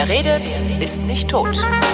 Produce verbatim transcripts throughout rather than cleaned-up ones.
Wer redet, ist nicht tot.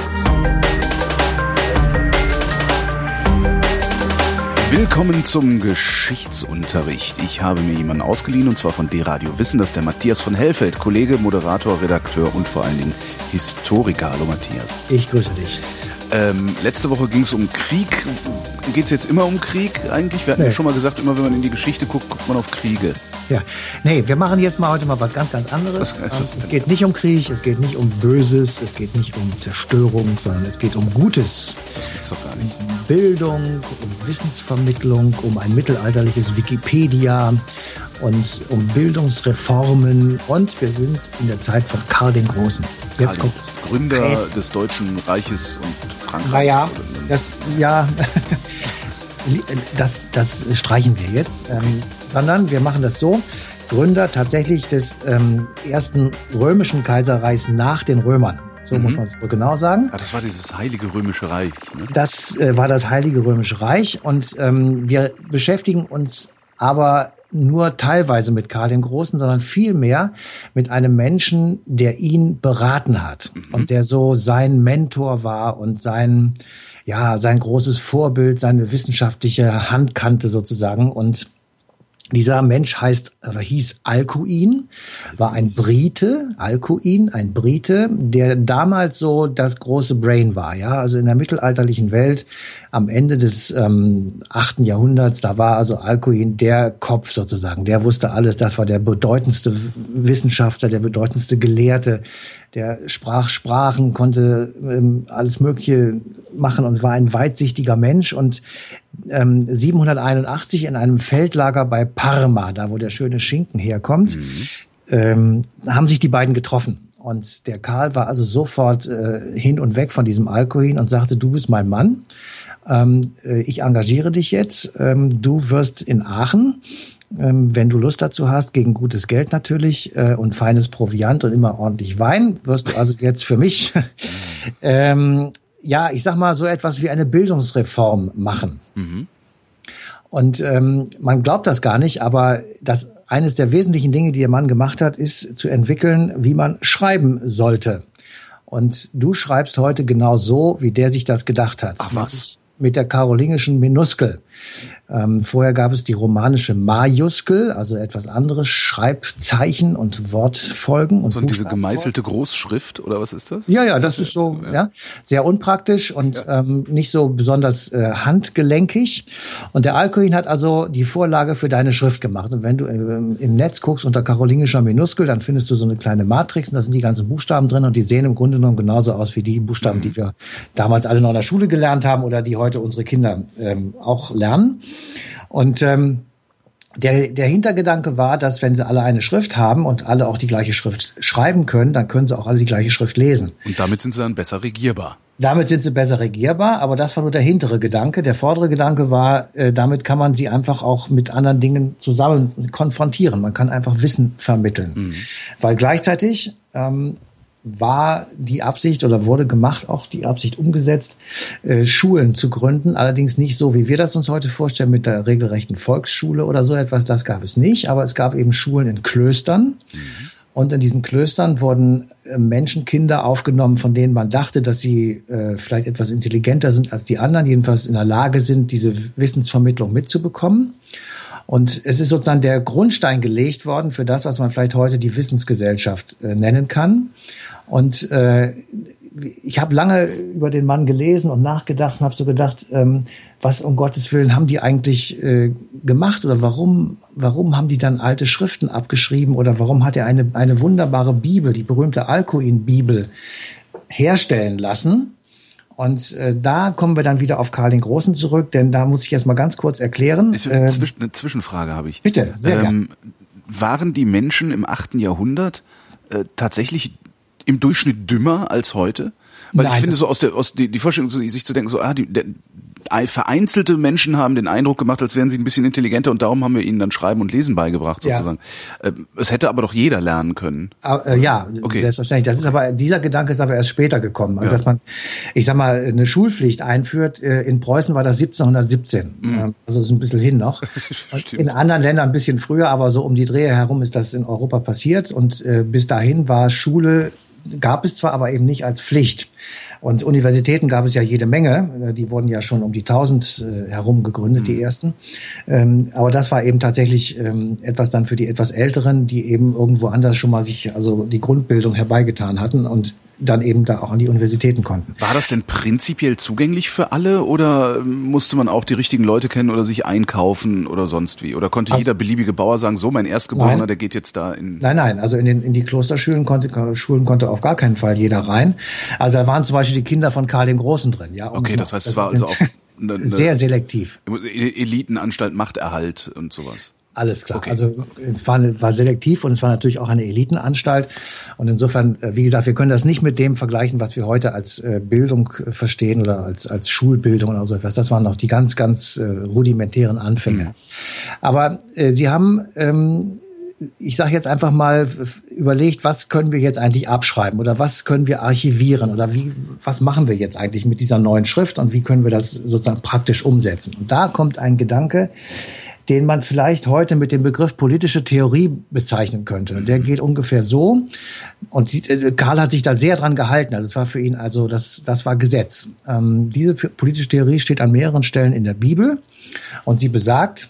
Willkommen zum Geschichtsunterricht. Ich habe mir jemanden ausgeliehen, und zwar von D-Radio Wissen. Das ist der Matthias von Hellfeld, Kollege, Moderator, Redakteur und vor allen Dingen Historiker. Hallo Matthias. Ich grüße dich. Ähm, letzte Woche ging es um Krieg. Geht es jetzt immer um Krieg eigentlich? Wir hatten nee. ja schon mal gesagt, immer wenn man in die Geschichte guckt, guckt man auf Kriege. Ja, nee, wir machen jetzt mal heute mal was ganz, ganz anderes. Das, das es geht nicht um Krieg, es geht nicht um Böses, es geht nicht um Zerstörung, sondern es geht um Gutes. Das gibt's doch gar nicht. Um Bildung, um Wissensvermittlung, um ein mittelalterliches Wikipedia und um Bildungsreformen. Und wir sind in der Zeit von Karl dem Großen. Jetzt kommt Gründer hey. des Deutschen Reiches und Frankreichs. Naja, das, ja, das, das streichen wir jetzt. Ähm, sondern wir machen das so, Gründer tatsächlich des ähm, ersten römischen Kaiserreichs nach den Römern. So mhm. muss man es wohl genau sagen. Ah, das war dieses Heilige Römische Reich. Ne? Das äh, war das Heilige Römische Reich. Und ähm, wir beschäftigen uns aber nur teilweise mit Karl dem Großen, sondern vielmehr mit einem Menschen, der ihn beraten hat mhm. und der so sein Mentor war und sein, ja, sein großes Vorbild, seine wissenschaftliche Handkante sozusagen. Und dieser Mensch heißt oder hieß Alcuin, war ein Brite, Alcuin, ein Brite, der damals so das große Brain war, ja, also in der mittelalterlichen Welt am Ende des ähm, achten Jahrhunderts, da war also Alcuin der Kopf sozusagen, der wusste alles, das war der bedeutendste Wissenschaftler, der bedeutendste Gelehrte, der sprach Sprachen, konnte ähm, alles Mögliche machen und war ein weitsichtiger Mensch. Und ähm, siebenhunderteinundachtzig in einem Feldlager bei Parma, da wo der schöne Schinken herkommt, mhm. ähm, haben sich die beiden getroffen. Und der Karl war also sofort äh, hin und weg von diesem Alcuin und sagte, du bist mein Mann, ähm, äh, ich engagiere dich jetzt, ähm, du wirst in Aachen, Ähm, wenn du Lust dazu hast, gegen gutes Geld natürlich äh, und feines Proviant und immer ordentlich Wein, wirst du also jetzt für mich, ähm, ja, ich sag mal, so etwas wie eine Bildungsreform machen. Mhm. Und ähm, man glaubt das gar nicht, aber das eines der wesentlichen Dinge, die der Mann gemacht hat, ist zu entwickeln, wie man schreiben sollte. Und du schreibst heute genau so, wie der sich das gedacht hat. Ach was? Mit der karolingischen Minuskel. Ähm, vorher gab es die romanische Majuskel, also etwas anderes, Schreibzeichen und Wortfolgen. Und so diese gemeißelte Großschrift, oder was ist das? Ja, ja, das ist so, ja, ja sehr unpraktisch und ja. ähm, nicht so besonders äh, handgelenkig. Und der Alcuin hat also die Vorlage für deine Schrift gemacht. Und wenn du äh, im Netz guckst unter karolingischer Minuskel, dann findest du so eine kleine Matrix und da sind die ganzen Buchstaben drin und die sehen im Grunde genommen genauso aus wie die Buchstaben, mhm. die wir damals alle noch in der Schule gelernt haben oder die heute unsere Kinder ähm, auch lernen. Und ähm, der, der Hintergedanke war, dass wenn sie alle eine Schrift haben und alle auch die gleiche Schrift schreiben können, dann können sie auch alle die gleiche Schrift lesen. Und damit sind sie dann besser regierbar. Damit sind sie besser regierbar, aber das war nur der hintere Gedanke. Der vordere Gedanke war, äh, damit kann man sie einfach auch mit anderen Dingen zusammen konfrontieren. Man kann einfach Wissen vermitteln. Mhm. Weil gleichzeitig ähm, war die Absicht oder wurde gemacht, auch die Absicht umgesetzt, äh, Schulen zu gründen. Allerdings nicht so, wie wir das uns heute vorstellen, mit der regelrechten Volksschule oder so etwas. Das gab es nicht. Aber es gab eben Schulen in Klöstern. Mhm. Und in diesen Klöstern wurden äh, Menschenkinder aufgenommen, von denen man dachte, dass sie äh, vielleicht etwas intelligenter sind als die anderen, jedenfalls in der Lage sind, diese Wissensvermittlung mitzubekommen. Und es ist sozusagen der Grundstein gelegt worden für das, was man vielleicht heute die Wissensgesellschaft äh, nennen kann. Und äh, ich habe lange über den Mann gelesen und nachgedacht und habe so gedacht, ähm, was um Gottes Willen haben die eigentlich äh, gemacht oder warum warum haben die dann alte Schriften abgeschrieben oder warum hat er eine eine wunderbare Bibel, die berühmte Alcuin-Bibel, herstellen lassen? Und äh, da kommen wir dann wieder auf Karl den Großen zurück, denn da muss ich erst mal ganz kurz erklären. Ich, eine, Zwisch- eine Zwischenfrage habe ich. Bitte, sehr ähm, gerne. Waren die Menschen im achten Jahrhundert äh, tatsächlich im Durchschnitt dümmer als heute? Weil Nein, ich finde so aus der aus die, die Vorstellung, sich zu denken, so ah, die, der, vereinzelte Menschen haben den Eindruck gemacht, als wären sie ein bisschen intelligenter und darum haben wir ihnen dann Schreiben und Lesen beigebracht sozusagen. Ja. Es hätte aber doch jeder lernen können. Äh, ja, okay. Selbstverständlich. Das ist aber dieser Gedanke ist aber erst später gekommen, also ja. dass man, ich sag mal, eine Schulpflicht einführt. In Preußen war das siebzehnhundertsiebzehn, mhm. also ist ein bisschen hin noch. In anderen Ländern ein bisschen früher, aber so um die Dreh herum ist das in Europa passiert und äh, bis dahin war Schule gab es zwar, aber eben nicht als Pflicht. Und Universitäten gab es ja jede Menge. Die wurden ja schon um die tausend äh, herum gegründet, mhm. die ersten. Ähm, aber das war eben tatsächlich ähm, etwas dann für die etwas Älteren, die eben irgendwo anders schon mal sich also die Grundbildung herbeigetan hatten und dann eben da auch an die Universitäten konnten. War das denn prinzipiell zugänglich für alle oder musste man auch die richtigen Leute kennen oder sich einkaufen oder sonst wie? Oder konnte also, jeder beliebige Bauer sagen, so mein Erstgeborener, nein, der geht jetzt da in... Nein, nein, also in, den, in die Klosterschulen konnte, Schulen konnte auf gar keinen Fall jeder rein. Also da waren zum Beispiel die Kinder von Karl dem Großen drin. Ja, okay, das heißt, es war also auch... Eine, eine sehr selektiv. Elitenanstalt Machterhalt und sowas. Alles klar. Okay. Also es war, eine, war selektiv und es war natürlich auch eine Elitenanstalt. Und insofern, wie gesagt, wir können das nicht mit dem vergleichen, was wir heute als äh, Bildung verstehen oder als, als Schulbildung oder so etwas. Das waren noch die ganz, ganz äh, rudimentären Anfänge. Mhm. Aber äh, sie haben, ähm, ich sage jetzt einfach mal, überlegt, was können wir jetzt eigentlich abschreiben oder was können wir archivieren oder wie, was machen wir jetzt eigentlich mit dieser neuen Schrift und wie können wir das sozusagen praktisch umsetzen. Und da kommt ein Gedanke, den man vielleicht heute mit dem Begriff politische Theorie bezeichnen könnte. Der geht ungefähr so. Und die, Karl hat sich da sehr dran gehalten. Also das war für ihn, also das, das war Gesetz. Ähm, diese politische Theorie steht an mehreren Stellen in der Bibel. Und sie besagt,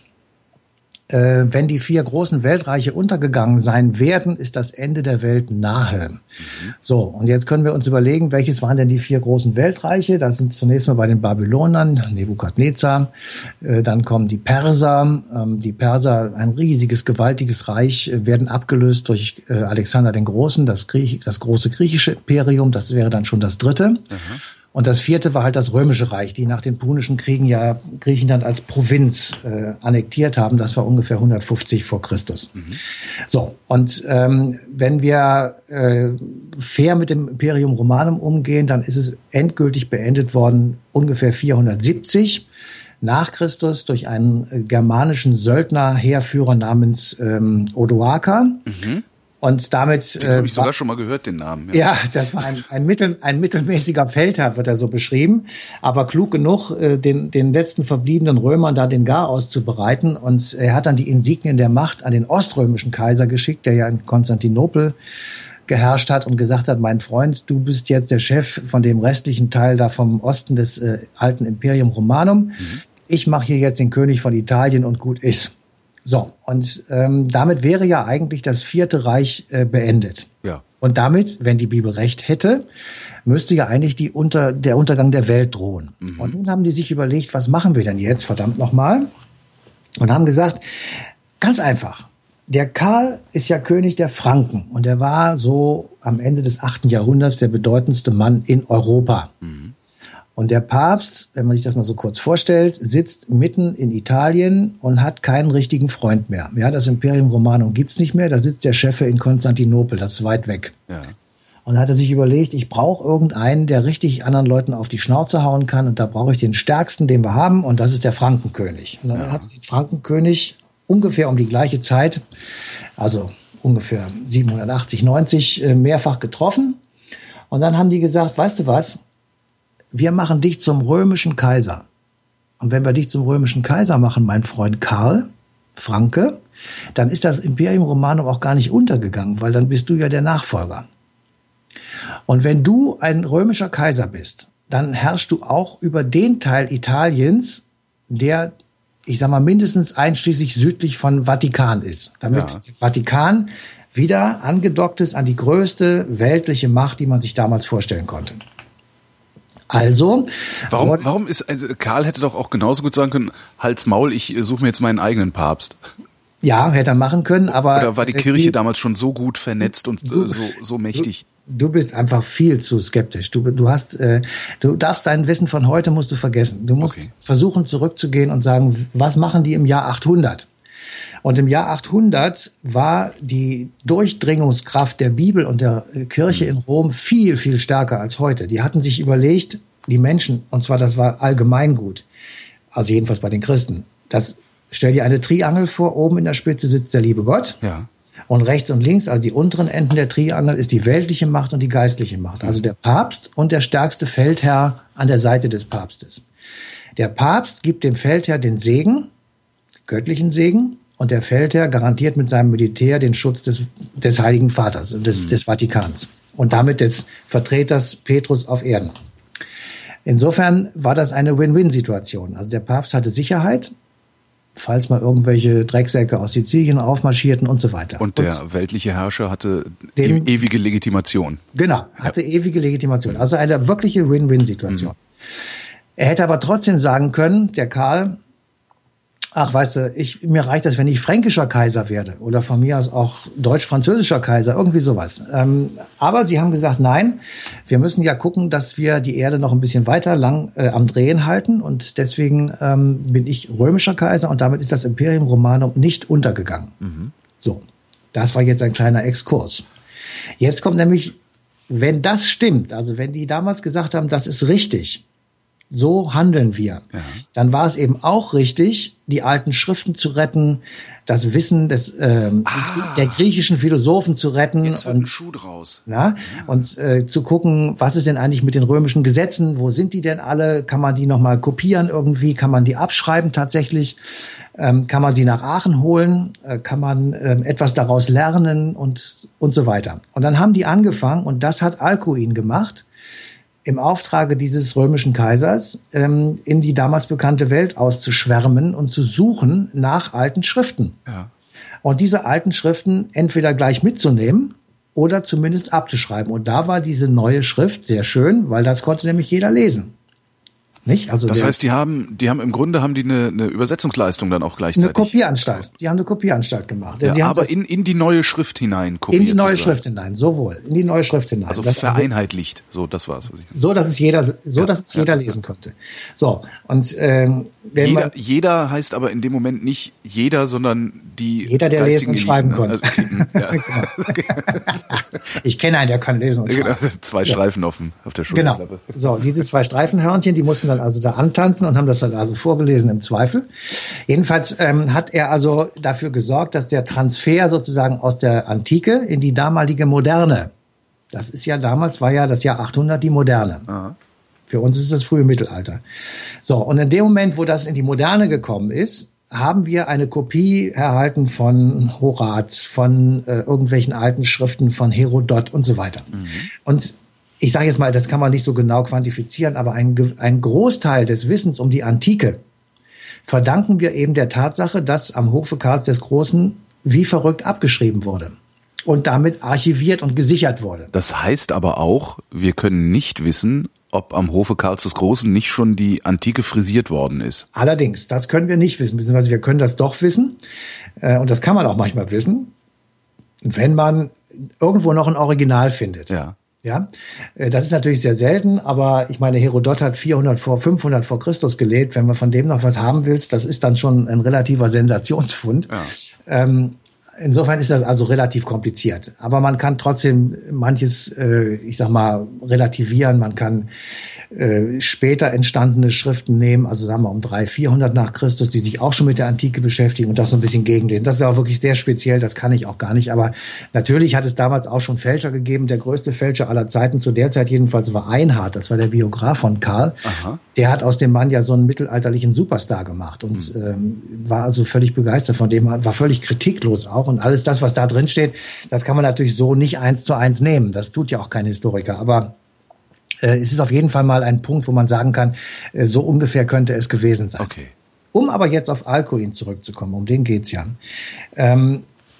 äh, wenn die vier großen Weltreiche untergegangen sein werden, ist das Ende der Welt nahe. Mhm. So, und jetzt können wir uns überlegen, welches waren denn die vier großen Weltreiche? Das sind zunächst mal bei den Babylonern, Nebukadnezar, äh, dann kommen die Perser. Ähm, die Perser, ein riesiges, gewaltiges Reich, äh, werden abgelöst durch äh, Alexander den Großen, das, Griech, das große griechische Imperium, das wäre dann schon das dritte. Mhm. Und das vierte war halt das Römische Reich, die nach den Punischen Kriegen ja Griechenland als Provinz äh, annektiert haben. Das war ungefähr hundertfünfzig vor Christus. Mhm. So, und ähm, wenn wir äh, fair mit dem Imperium Romanum umgehen, dann ist es endgültig beendet worden ungefähr vierhundertsiebzig nach Christus durch einen äh, germanischen Söldnerheerführer namens ähm, Odoaker. Mhm. Und damit den habe ich sogar war, schon mal gehört, den Namen. Ja, ja das war ein, ein, mittel, ein mittelmäßiger Feldherr, wird er so beschrieben, aber klug genug, äh, den, den letzten verbliebenen Römern da den Garaus zu bereiten. Und er hat dann die Insignien der Macht an den oströmischen Kaiser geschickt, der ja in Konstantinopel geherrscht hat und gesagt hat, mein Freund, du bist jetzt der Chef von dem restlichen Teil da vom Osten des äh, alten Imperium Romanum. Mhm. Ich mache hier jetzt den König von Italien und gut ist. So, und ähm, damit wäre ja eigentlich das Vierte Reich äh, beendet. Ja. Und damit, wenn die Bibel recht hätte, müsste ja eigentlich die unter, der Untergang der Welt drohen. Mhm. Und nun haben die sich überlegt, was machen wir denn jetzt, verdammt nochmal? Und haben gesagt, ganz einfach, der Karl ist ja König der Franken und er war so am Ende des achten Jahrhunderts der bedeutendste Mann in Europa. Mhm. Und der Papst, wenn man sich das mal so kurz vorstellt, sitzt mitten in Italien und hat keinen richtigen Freund mehr. Ja, das Imperium Romanum gibt's nicht mehr, da sitzt der Chef in Konstantinopel, das ist weit weg. Ja. Und da hat er sich überlegt, ich brauche irgendeinen, der richtig anderen Leuten auf die Schnauze hauen kann und da brauche ich den stärksten, den wir haben und das ist der Frankenkönig. Und dann ja. hat den Frankenkönig ungefähr um die gleiche Zeit, also ungefähr siebenhundertachtzig, neunzig, mehrfach getroffen. Und dann haben die gesagt, weißt du was, wir machen dich zum römischen Kaiser. Und wenn wir dich zum römischen Kaiser machen, mein Freund Karl, Franke, dann ist das Imperium Romanum auch gar nicht untergegangen, weil dann bist du ja der Nachfolger. Und wenn du ein römischer Kaiser bist, dann herrschst du auch über den Teil Italiens, der, ich sag mal, mindestens einschließlich südlich von Vatikan ist. Damit ja. Vatikan wieder angedockt ist an die größte weltliche Macht, die man sich damals vorstellen konnte. Also, warum, warum ist, also Karl hätte doch auch genauso gut sagen können, Hals Maul, ich suche mir jetzt meinen eigenen Papst. Ja, hätte er machen können, aber... Oder war die Kirche die, damals schon so gut vernetzt und du, so, so mächtig? Du, du bist einfach viel zu skeptisch. Du, du hast, äh, du darfst dein Wissen von heute musst du vergessen. Du musst okay. versuchen zurückzugehen und sagen, was machen die im Jahr achthundert? Und im Jahr achthundert war die Durchdringungskraft der Bibel und der Kirche in Rom viel, viel stärker als heute. Die hatten sich überlegt, die Menschen, und zwar das war Allgemeingut, also jedenfalls bei den Christen, das, stell dir eine Triangel vor, oben in der Spitze sitzt der liebe Gott. Ja. Und rechts und links, also die unteren Enden der Triangel, ist die weltliche Macht und die geistliche Macht. Also der Papst und der stärkste Feldherr an der Seite des Papstes. Der Papst gibt dem Feldherr den Segen, göttlichen Segen, und der Feldherr garantiert mit seinem Militär den Schutz des, des Heiligen Vaters, des, mhm. des Vatikans. und damit des Vertreters Petrus auf Erden. Insofern war das eine Win-Win-Situation. Also der Papst hatte Sicherheit, falls mal irgendwelche Drecksäcke aus Sizilien aufmarschierten und so weiter. Und der und weltliche Herrscher hatte den, ewige Legitimation. Genau, hatte ja. ewige Legitimation. Also eine wirkliche Win-Win-Situation. Mhm. Er hätte aber trotzdem sagen können, der Karl, ach, weißt du, ich, mir reicht das, wenn ich fränkischer Kaiser werde oder von mir aus auch deutsch-französischer Kaiser, irgendwie sowas. Ähm, aber sie haben gesagt, nein, wir müssen ja gucken, dass wir die Erde noch ein bisschen weiter lang äh, am Drehen halten und deswegen ähm, bin ich römischer Kaiser und damit ist das Imperium Romanum nicht untergegangen. Mhm. So, das war jetzt ein kleiner Exkurs. Jetzt kommt nämlich, wenn das stimmt, also wenn die damals gesagt haben, das ist richtig, so handeln wir. Ja. Dann war es eben auch richtig, die alten Schriften zu retten, das Wissen des ähm, ah, der griechischen Philosophen zu retten. Jetzt wird ein Schuh draus. Na, ja. Und äh, zu gucken, was ist denn eigentlich mit den römischen Gesetzen? Wo sind die denn alle? Kann man die nochmal kopieren irgendwie? Kann man die abschreiben tatsächlich? Ähm, kann man sie nach Aachen holen? Äh, kann man ähm, etwas daraus lernen? Und, und so weiter. Und dann haben die angefangen, und das hat Alcuin gemacht, im Auftrage dieses römischen Kaisers ähm, in die damals bekannte Welt auszuschwärmen und zu suchen nach alten Schriften. Ja. Und diese alten Schriften entweder gleich mitzunehmen oder zumindest abzuschreiben. Und da war diese neue Schrift sehr schön, weil das konnte nämlich jeder lesen. Nicht? Also das heißt, die haben, die haben im Grunde haben die eine, eine Übersetzungsleistung dann auch gleichzeitig. Eine Kopieranstalt. Die haben eine Kopieranstalt gemacht. Ja, sie haben aber in, in die neue Schrift hinein kopiert. In die neue sozusagen. Schrift hinein, sowohl. In die neue Schrift hinein. Also das vereinheitlicht. So, das war's. Was ich so, dass es jeder, so, ja, dass es jeder ja, lesen konnte. So. Und, ähm, wenn jeder, man, jeder heißt aber in dem Moment nicht jeder, sondern die. Jeder, der lesen und schreiben konnte. Also, ja. Ich kenne einen, der kann lesen und schreiben. Genau, zwei Streifen ja. auf, dem, auf der Schulterklappe. Genau. So, diese zwei Streifenhörnchen, die mussten dann also da antanzen und haben das dann also vorgelesen im Zweifel. Jedenfalls ähm, hat er also dafür gesorgt, dass der Transfer sozusagen aus der Antike in die damalige Moderne, das ist ja damals, war ja das Jahr achthundert die Moderne. Aha. Für uns ist es das frühe Mittelalter. So, und in dem Moment, wo das in die Moderne gekommen ist, haben wir eine Kopie erhalten von Horaz, von äh, irgendwelchen alten Schriften von Herodot und so weiter. Mhm. Und ich sage jetzt mal, das kann man nicht so genau quantifizieren, aber ein, ein Großteil des Wissens um die Antike verdanken wir eben der Tatsache, dass am Hofe Karls des Großen wie verrückt abgeschrieben wurde und damit archiviert und gesichert wurde. Das heißt aber auch, wir können nicht wissen, ob am Hofe Karls des Großen nicht schon die Antike frisiert worden ist. Allerdings, das können wir nicht wissen, beziehungsweise wir können das doch wissen, und das kann man auch manchmal wissen, wenn man irgendwo noch ein Original findet. Ja. Ja, das ist natürlich sehr selten, aber ich meine, Herodot hat vierhundert vor, fünfhundert vor Christus gelebt. Wenn man von dem noch was haben willst, das ist dann schon ein relativer Sensationsfund. Ja. Ähm, insofern ist das also relativ kompliziert. Aber man kann trotzdem manches, äh, ich sag mal, relativieren. Man kann äh, später entstandene Schriften nehmen, also sagen wir um dreihundert, vierhundert nach Christus, die sich auch schon mit der Antike beschäftigen und das so ein bisschen gegenlesen. Das ist auch wirklich sehr speziell, das kann ich auch gar nicht. Aber natürlich hat es damals auch schon Fälscher gegeben. Der größte Fälscher aller Zeiten, zu der Zeit jedenfalls, war Einhard. Das war der Biograf von Karl. Aha. Der hat aus dem Mann ja so einen mittelalterlichen Superstar gemacht und mhm. ähm, war also völlig begeistert von dem, war völlig kritiklos auch. Und alles das, was da drin steht, das kann man natürlich so nicht eins zu eins nehmen. Das tut ja auch kein Historiker. Aber äh, es ist auf jeden Fall mal ein Punkt, wo man sagen kann, äh, so ungefähr könnte es gewesen sein. Okay. Um aber jetzt auf Alcuin zurückzukommen, um den geht's ja. Ähm,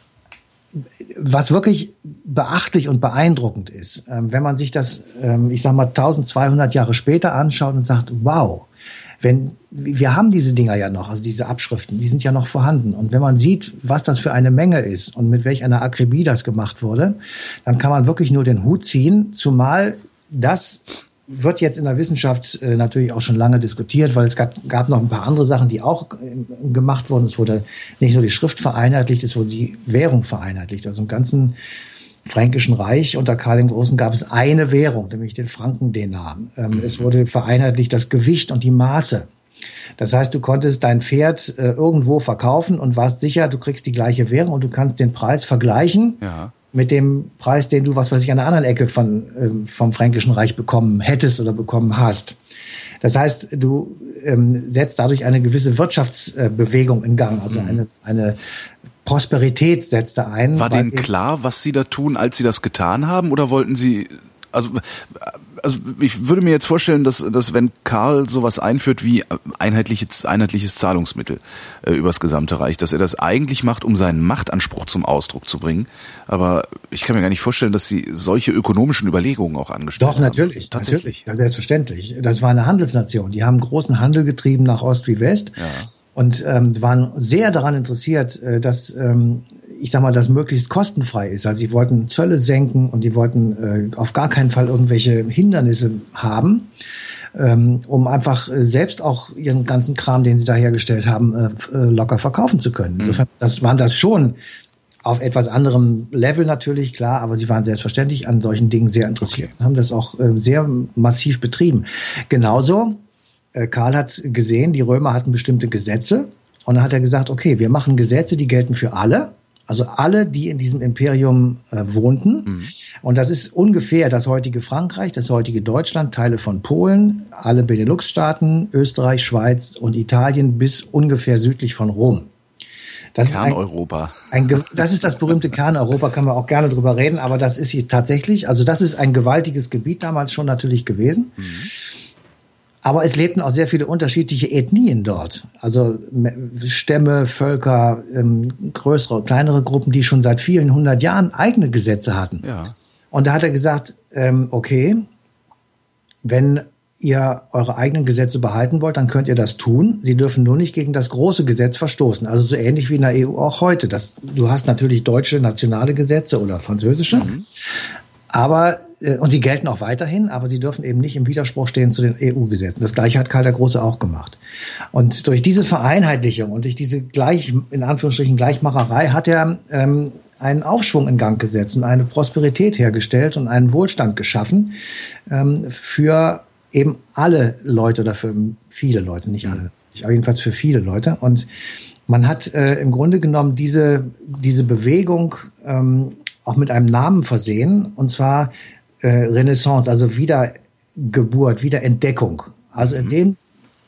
was wirklich beachtlich und beeindruckend ist, ähm, wenn man sich das, ähm, ich sag mal, zwölfhundert Jahre später anschaut und sagt, wow, wenn, wir haben diese Dinger ja noch, also diese Abschriften, die sind ja noch vorhanden. Und wenn man sieht, was das für eine Menge ist und mit welch einer Akribie das gemacht wurde, dann kann man wirklich nur den Hut ziehen, zumal das wird jetzt in der Wissenschaft äh, natürlich auch schon lange diskutiert, weil es gab, gab noch ein paar andere Sachen, die auch äh, gemacht wurden. Es wurde nicht nur die Schrift vereinheitlicht, es wurde die Währung vereinheitlicht. Also im ganzen Fränkischen Reich unter Karl dem Großen gab es eine Währung, nämlich den Frankendenar. Ähm, es wurde vereinheitlicht das Gewicht und die Maße. Das heißt, du konntest dein Pferd äh, irgendwo verkaufen und warst sicher, du kriegst die gleiche Währung und du kannst den Preis vergleichen. Ja. Mit dem Preis, den du, was weiß ich, an der anderen Ecke von, äh, vom Fränkischen Reich bekommen hättest oder bekommen hast. Das heißt, du ähm, setzt dadurch eine gewisse Wirtschaftsbewegung äh, in Gang, also mhm. eine, eine Prosperität setzte ein. War denen klar, was sie da tun, als sie das getan haben, oder wollten sie, also, also ich würde mir jetzt vorstellen, dass, dass wenn Karl sowas einführt wie einheitliches, einheitliches Zahlungsmittel äh, übers gesamte Reich, dass er das eigentlich macht, um seinen Machtanspruch zum Ausdruck zu bringen. Aber ich kann mir gar nicht vorstellen, dass sie solche ökonomischen Überlegungen auch angestellt haben. Doch, natürlich, tatsächlich. Ja, selbstverständlich. Das war eine Handelsnation. Die haben großen Handel getrieben nach Ost wie West. Ja. Und ähm, waren sehr daran interessiert, äh, dass, ähm, ich sag mal, das möglichst kostenfrei ist. Also sie wollten Zölle senken und die wollten äh, auf gar keinen Fall irgendwelche Hindernisse haben, ähm, um einfach äh, selbst auch ihren ganzen Kram, den sie da hergestellt haben, äh, locker verkaufen zu können. Insofern, das waren das schon auf etwas anderem Level natürlich, klar, aber sie waren selbstverständlich an solchen Dingen sehr interessiert und haben das auch äh, sehr massiv betrieben. Genauso, Karl hat gesehen, die Römer hatten bestimmte Gesetze und dann hat er gesagt, okay, wir machen Gesetze, die gelten für alle, also alle, die in diesem Imperium äh, wohnten. Mhm. Und das ist ungefähr das heutige Frankreich, das heutige Deutschland, Teile von Polen, alle Benelux-Staaten, Österreich, Schweiz und Italien bis ungefähr südlich von Rom. Das Kerneuropa. Ist ein, ein, das ist das berühmte Kerneuropa, kann man auch gerne drüber reden, aber das ist hier tatsächlich, also das ist ein gewaltiges Gebiet damals schon natürlich gewesen. Mhm. Aber es lebten auch sehr viele unterschiedliche Ethnien dort. Also Stämme, Völker, ähm, größere, kleinere Gruppen, die schon seit vielen hundert Jahren eigene Gesetze hatten. Ja. Und da hat er gesagt, ähm, okay, wenn ihr eure eigenen Gesetze behalten wollt, dann könnt ihr das tun. Sie dürfen nur nicht gegen das große Gesetz verstoßen. Also so ähnlich wie in der E U auch heute. Das, du hast natürlich deutsche nationale Gesetze oder französische. Mhm. Aber, und sie gelten auch weiterhin, aber sie dürfen eben nicht im Widerspruch stehen zu den E U-Gesetzen. Das Gleiche hat Karl der Große auch gemacht. Und durch diese Vereinheitlichung und durch diese gleich, in Anführungsstrichen Gleichmacherei hat er ähm, einen Aufschwung in Gang gesetzt und eine Prosperität hergestellt und einen Wohlstand geschaffen ähm, für eben alle Leute oder für viele Leute, nicht alle, aber jedenfalls für viele Leute. Und man hat äh, im Grunde genommen diese, diese Bewegung ähm, auch mit einem Namen versehen, und zwar äh, Renaissance, also Wiedergeburt, Wiederentdeckung. Also indem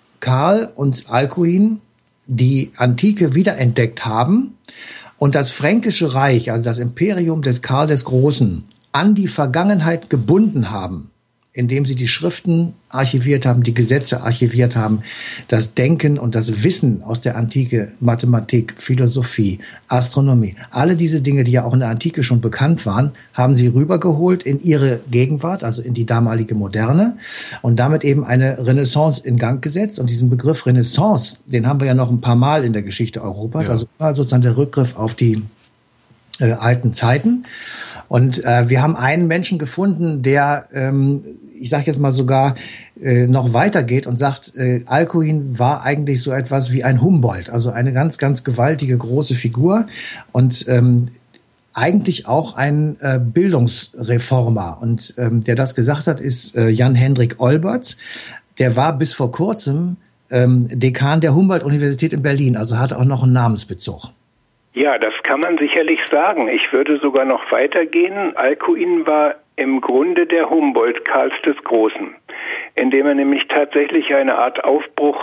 Karl und Alkuin die Antike wiederentdeckt haben und das Fränkische Reich, also das Imperium des Karl des Großen, an die Vergangenheit gebunden haben, indem sie die Schriften archiviert haben, die Gesetze archiviert haben, das Denken und das Wissen aus der Antike, Mathematik, Philosophie, Astronomie, alle diese Dinge, die ja auch in der Antike schon bekannt waren, haben sie rübergeholt in ihre Gegenwart, also in die damalige Moderne, und damit eben eine Renaissance in Gang gesetzt. Und diesen Begriff Renaissance, den haben wir ja noch ein paar Mal in der Geschichte Europas, ja. Also sozusagen der Rückgriff auf die äh, alten Zeiten. Und äh, wir haben einen Menschen gefunden, der, ähm, ich sage jetzt mal sogar, äh, noch weitergeht und sagt, äh, Alkuin war eigentlich so etwas wie ein Humboldt, also eine ganz, ganz gewaltige große Figur und ähm, eigentlich auch ein äh, Bildungsreformer. Und ähm, der das gesagt hat, ist äh, Jan-Hendrik Olberts. Der war bis vor kurzem ähm, Dekan der Humboldt-Universität in Berlin, also hat auch noch einen Namensbezug. Ja, das kann man sicherlich sagen. Ich würde sogar noch weitergehen. Alkuin war im Grunde der Humboldt Karls des Großen, indem er nämlich tatsächlich eine Art Aufbruch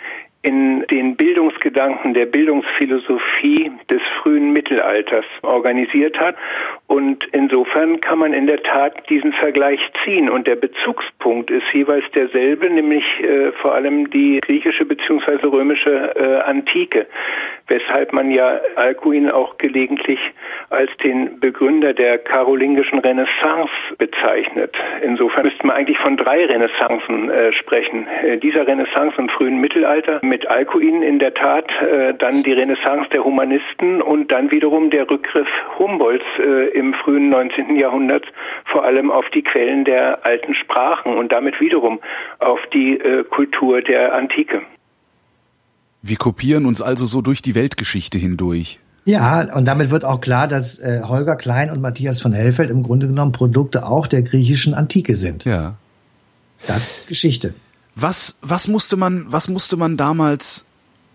in den Bildungsgedanken der Bildungsphilosophie des frühen Mittelalters organisiert hat. Und insofern kann man in der Tat diesen Vergleich ziehen. Und der Bezugspunkt ist jeweils derselbe, nämlich äh, vor allem die griechische bzw. römische äh, Antike, weshalb man ja Alkuin auch gelegentlich als den Begründer der karolingischen Renaissance bezeichnet. Insofern müsste man eigentlich von drei Renaissancen äh, sprechen. Äh, dieser Renaissance im frühen Mittelalter mit Alkuin in der Tat, äh, dann die Renaissance der Humanisten und dann wiederum der Rückgriff Humboldts äh, im frühen neunzehnten Jahrhundert vor allem auf die Quellen der alten Sprachen und damit wiederum auf die äh, Kultur der Antike. Wir kopieren uns also so durch die Weltgeschichte hindurch. Ja, und damit wird auch klar, dass äh, Holger Klein und Matthias von Helfeld im Grunde genommen Produkte auch der griechischen Antike sind. Ja. Das ist Geschichte. Was, was musste man, was musste man damals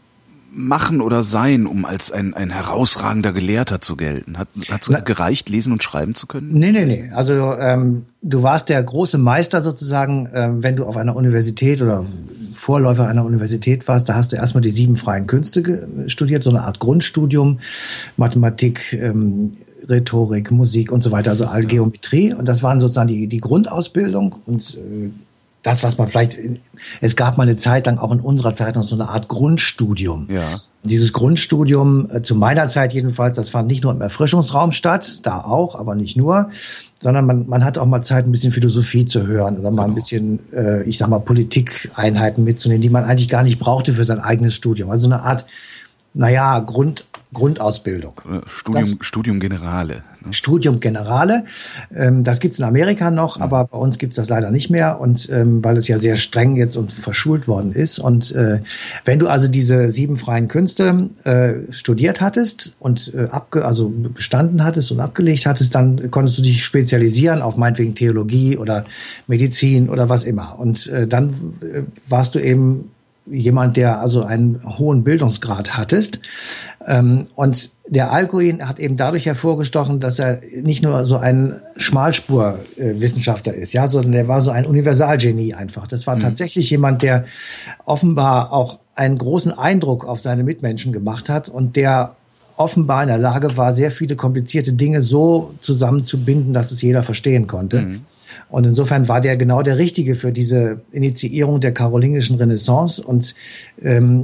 machen oder sein, um als ein, ein herausragender Gelehrter zu gelten? Hat es gereicht, lesen und schreiben zu können? Nee, nee, nee. Also ähm, du warst der große Meister sozusagen, ähm, wenn du auf einer Universität oder Vorläufer einer Universität warst, da hast du erstmal die sieben freien Künste studiert, so eine Art Grundstudium, Mathematik, ähm, Rhetorik, Musik und so weiter, also all Geometrie. Und das waren sozusagen die, die Grundausbildung und äh, das, was man vielleicht, es gab mal eine Zeit lang auch in unserer Zeit noch so eine Art Grundstudium. Ja. Und dieses Grundstudium, äh, zu meiner Zeit jedenfalls, das fand nicht nur im Erfrischungsraum statt, da auch, aber nicht nur, sondern man, man hatte auch mal Zeit, ein bisschen Philosophie zu hören oder mal genau. ein bisschen, äh, ich sag mal, Politikeinheiten mitzunehmen, die man eigentlich gar nicht brauchte für sein eigenes Studium. Also eine Art, naja, Grund, Grundausbildung. Studium, das, Studium Generale. Ne? Studium Generale. Ähm, das gibt's in Amerika noch, mhm. aber bei uns gibt's das leider nicht mehr. Und ähm, weil es ja sehr streng jetzt und verschult worden ist. Und äh, wenn du also diese sieben freien Künste äh, studiert hattest und äh, abge also bestanden hattest und abgelegt hattest, dann konntest du dich spezialisieren auf meinetwegen Theologie oder Medizin oder was immer. Und äh, dann äh, warst du eben jemand, der also einen hohen Bildungsgrad hattest. Ähm, und der Alcuin hat eben dadurch hervorgestochen, dass er nicht nur so ein Schmalspurwissenschaftler ist, ja, sondern der war so ein Universalgenie einfach. Das war mhm. tatsächlich jemand, der offenbar auch einen großen Eindruck auf seine Mitmenschen gemacht hat und der offenbar in der Lage war, sehr viele komplizierte Dinge so zusammenzubinden, dass es jeder verstehen konnte. Mhm. Und insofern war der genau der Richtige für diese Initiierung der karolingischen Renaissance. Und ähm,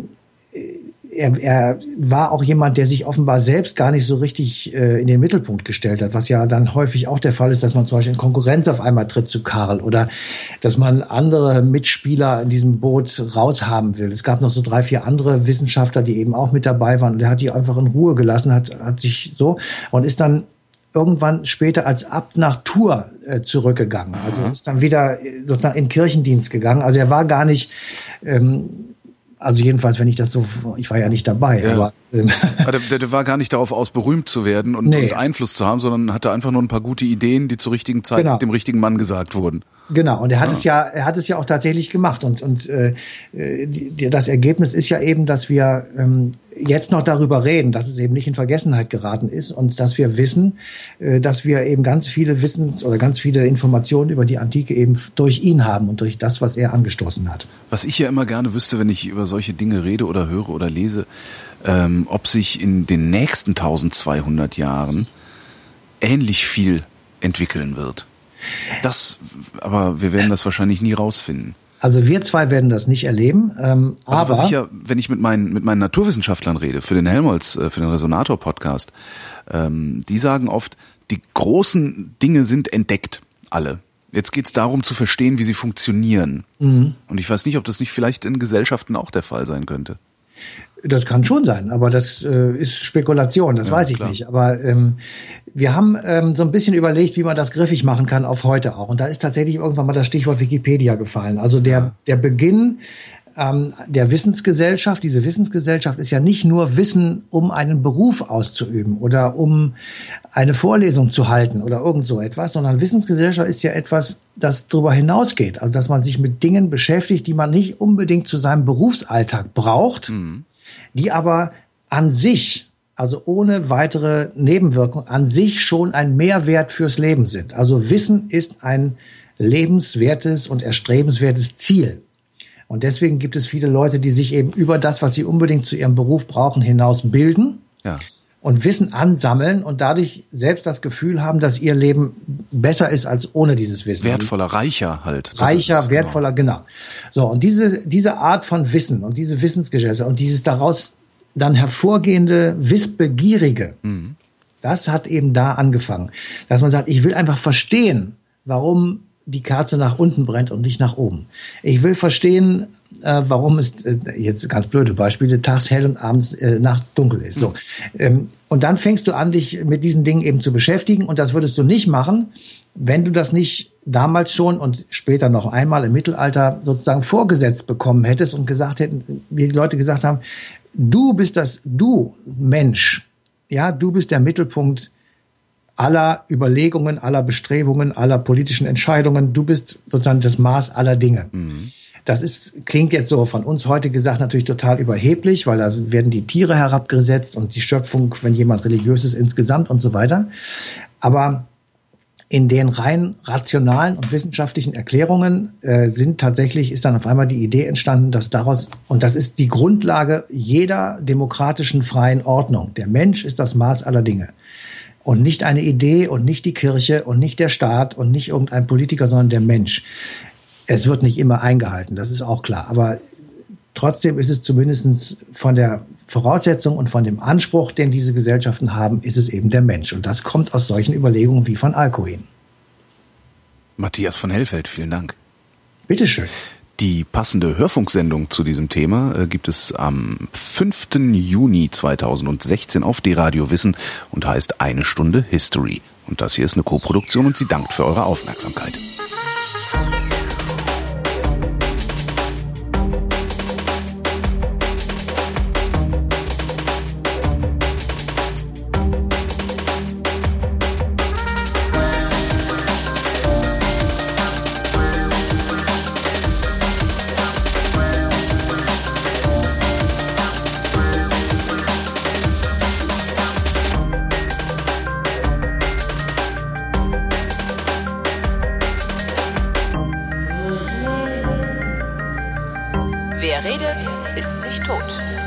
er, er war auch jemand, der sich offenbar selbst gar nicht so richtig äh, in den Mittelpunkt gestellt hat, was ja dann häufig auch der Fall ist, dass man zum Beispiel in Konkurrenz auf einmal tritt zu Karl oder dass man andere Mitspieler in diesem Boot raushaben will. Es gab noch so drei, vier andere Wissenschaftler, die eben auch mit dabei waren. Und er hat die einfach in Ruhe gelassen, hat, hat sich so und ist dann irgendwann später als Abt nach Tours äh, zurückgegangen. Also ist dann wieder sozusagen in Kirchendienst gegangen. Also er war gar nicht, ähm, also jedenfalls, wenn ich das so, ich war ja nicht dabei, ja. aber ähm, der, der war gar nicht darauf aus, berühmt zu werden und, nee. und Einfluss zu haben, sondern hatte einfach nur ein paar gute Ideen, die zur richtigen Zeit genau. mit dem richtigen Mann gesagt wurden. Genau, und er hat ah. es ja, er hat es ja auch tatsächlich gemacht und und äh, die, das Ergebnis ist ja eben, dass wir ähm, jetzt noch darüber reden, dass es eben nicht in Vergessenheit geraten ist und dass wir wissen, äh, dass wir eben ganz viele Wissens- oder ganz viele Informationen über die Antike eben durch ihn haben und durch das, was er angestoßen hat. Was ich ja immer gerne wüsste, wenn ich über solche Dinge rede oder höre oder lese, ähm, ob sich in den nächsten eintausendzweihundert Jahren ähnlich viel entwickeln wird. Das, aber wir werden das wahrscheinlich nie rausfinden. Also wir zwei werden das nicht erleben. Ähm, also aber was ich ja, wenn ich mit meinen mit meinen Naturwissenschaftlern rede, für den Helmholtz, für den Resonator-Podcast, ähm, die sagen oft, die großen Dinge sind entdeckt, alle. Jetzt geht's darum zu verstehen, wie sie funktionieren. Mhm. Und ich weiß nicht, ob das nicht vielleicht in Gesellschaften auch der Fall sein könnte. Das kann schon sein, aber das äh, ist Spekulation, das ja, weiß ich klar. nicht. Aber ähm, wir haben ähm, so ein bisschen überlegt, wie man das griffig machen kann auf heute auch. Und da ist tatsächlich irgendwann mal das Stichwort Wikipedia gefallen. Also der, ja. der Beginn ähm, der Wissensgesellschaft, diese Wissensgesellschaft ist ja nicht nur Wissen, um einen Beruf auszuüben oder um eine Vorlesung zu halten oder irgend so etwas, sondern Wissensgesellschaft ist ja etwas, das darüber hinausgeht. Also dass man sich mit Dingen beschäftigt, die man nicht unbedingt zu seinem Berufsalltag braucht, mhm. die aber an sich, also ohne weitere Nebenwirkung, an sich schon ein Mehrwert fürs Leben sind. Also Wissen ist ein lebenswertes und erstrebenswertes Ziel. Und deswegen gibt es viele Leute, die sich eben über das, was sie unbedingt zu ihrem Beruf brauchen, hinaus bilden ja. und Wissen ansammeln und dadurch selbst das Gefühl haben, dass ihr Leben besser ist als ohne dieses Wissen. Wertvoller, reicher halt. Das reicher, ist, wertvoller, genau. genau. So, und diese, diese Art von Wissen und diese Wissensgesellschaft und dieses daraus dann hervorgehende Wissbegierige, mhm. das hat eben da angefangen. Dass man sagt, ich will einfach verstehen, warum die Kerze nach unten brennt und nicht nach oben. Ich will verstehen, äh, warum es, äh, jetzt ganz blöde Beispiele, tags hell und abends, äh, nachts dunkel ist. So. Ähm, und dann fängst du an, dich mit diesen Dingen eben zu beschäftigen. Und das würdest du nicht machen, wenn du das nicht damals schon und später noch einmal im Mittelalter sozusagen vorgesetzt bekommen hättest und gesagt hätten, wie die Leute gesagt haben, du bist das, du Mensch, ja, du bist der Mittelpunkt aller Überlegungen, aller Bestrebungen, aller politischen Entscheidungen. Du bist sozusagen das Maß aller Dinge. Mhm. Das ist, klingt jetzt so von uns heute gesagt natürlich total überheblich, weil da werden die Tiere herabgesetzt und die Schöpfung, wenn jemand religiös ist, insgesamt und so weiter. Aber in den rein rationalen und wissenschaftlichen Erklärungen äh, sind tatsächlich, ist dann auf einmal die Idee entstanden, dass daraus, und das ist die Grundlage jeder demokratischen freien Ordnung, der Mensch ist das Maß aller Dinge. Und nicht eine Idee und nicht die Kirche und nicht der Staat und nicht irgendein Politiker, sondern der Mensch. Es wird nicht immer eingehalten, das ist auch klar. Aber trotzdem ist es zumindest von der Voraussetzung und von dem Anspruch, den diese Gesellschaften haben, ist es eben der Mensch. Und das kommt aus solchen Überlegungen wie von Alcuin. Matthias von Hellfeld, vielen Dank. Bitteschön. Die passende Hörfunksendung zu diesem Thema äh, gibt es am fünften Juni zweitausendsechzehn auf D-Radio Wissen und heißt Eine Stunde History. Und das hier ist eine Koproduktion und sie dankt für eure Aufmerksamkeit. Wer redet, ist nicht tot.